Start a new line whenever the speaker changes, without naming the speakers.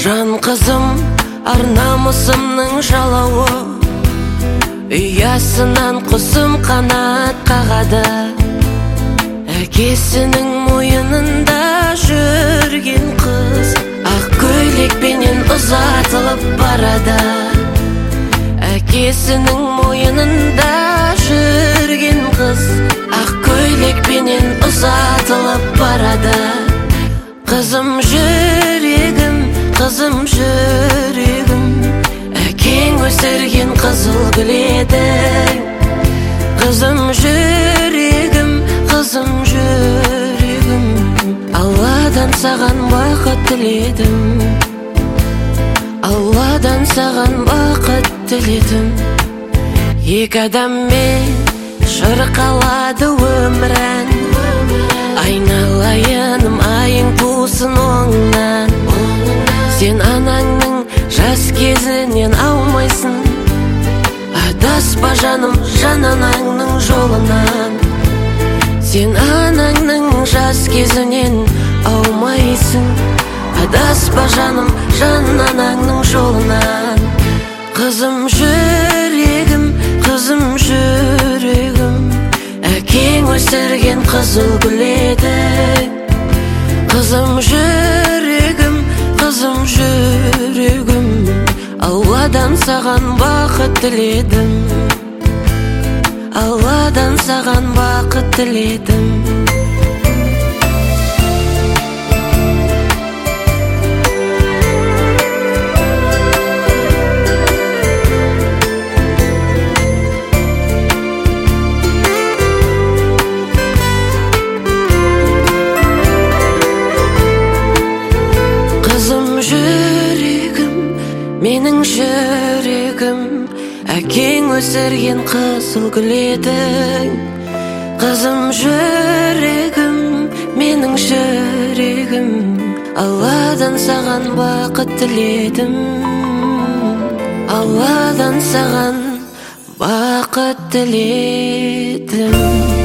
жан қызым, ар намысымның жалауы, ұясынан құсым қанат қағады. Әкесінің мойынында жүрген қыз ақ көйлекпенен ұзатылып барады. Әкесінің мойынында жүрген қыз ақ көйлекпенен ұзатылып барады. Қызым жүрегім, қызым жүрегім, әкең өсірген қызыл гүл едің. Қызым жүрегім, қызым жүрегім, Алладан саған бақыт тіледім. Алладан саған бақыт тіледім. Екі адаммен шырқалады өмірін, айналайыным айың тусын оңнан. Сен анаңның жас кезінен аумайсың, адаспа жаным жан анаңның жолынан. Сен анаңның жас кезінен аумайсың, адаспа жаным жан анаңның жолынан. Қызым жүрегім, қызым жүрегім, әкең өсірген қызыл гүл едің. Қызым жүрегім, қызым жүрегім, Алладан саған бақыт тіледім. Алладан саған бақыт тіледім. Менің жүрегім, әкең өсірген қызыл гүл едің. Қызым жүрегім, менің жүрегім, Алладан саған бақыт тіледім. Алладан саған бақыт тіледім.